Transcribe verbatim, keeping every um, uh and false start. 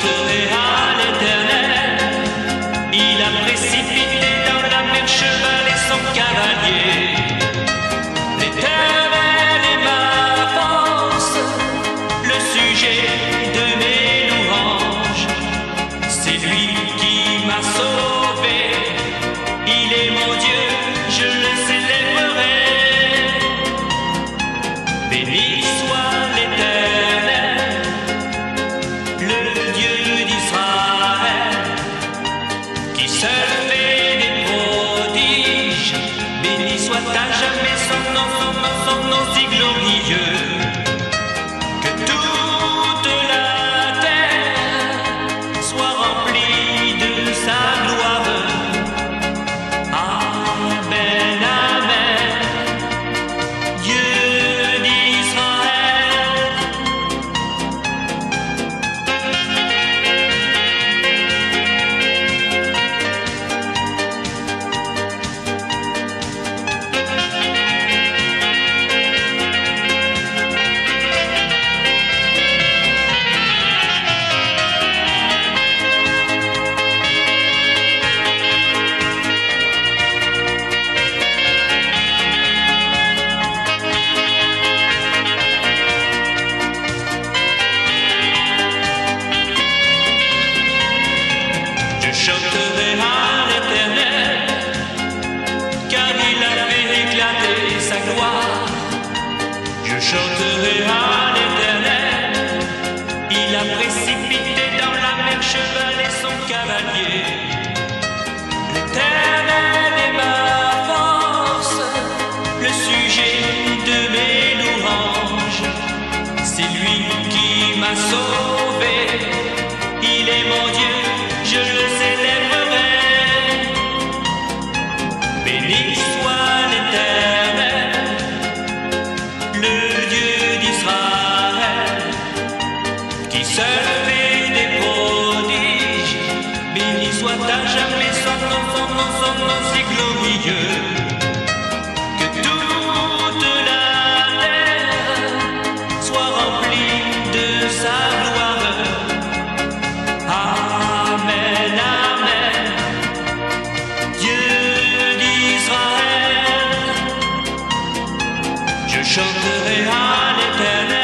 chanterai à l'Éternel. Il a précipité dans la mer cheval et son cavalier. L'Éternel est ma force, le sujet de mes louanges. C'est lui qui m'a sauvé, il est mon Dieu, je le célébrerai. Béni soit l'Éternel, le Dieu d'Israël, qui seul fait des prodiges. Béni soit à jamais son nom, son nom, son nom si glorieux, que toute la terre soit remplie de sa gloire. Amen, amen, Dieu d'Israël. Je chanterai à l'Éternel, car il a fait éclater sa gloire. Je chanterai à l'Éternel, il a précipité dans la mer cheval et son cavalier. L'Éternel est ma force, le sujet de mes louanges. C'est lui qui m'a sauvé, il est mon Dieu, je le célébrerai. Béni soit l'Éternel, le Dieu d'Israël, qui seul fait des prodiges. Béni soit à jamais son nom, son nom, son nom si glorieux, que toute la terre soit remplie de sa gloire. Amen, amen, Dieu d'Israël. Je chanterai à l'Éternel.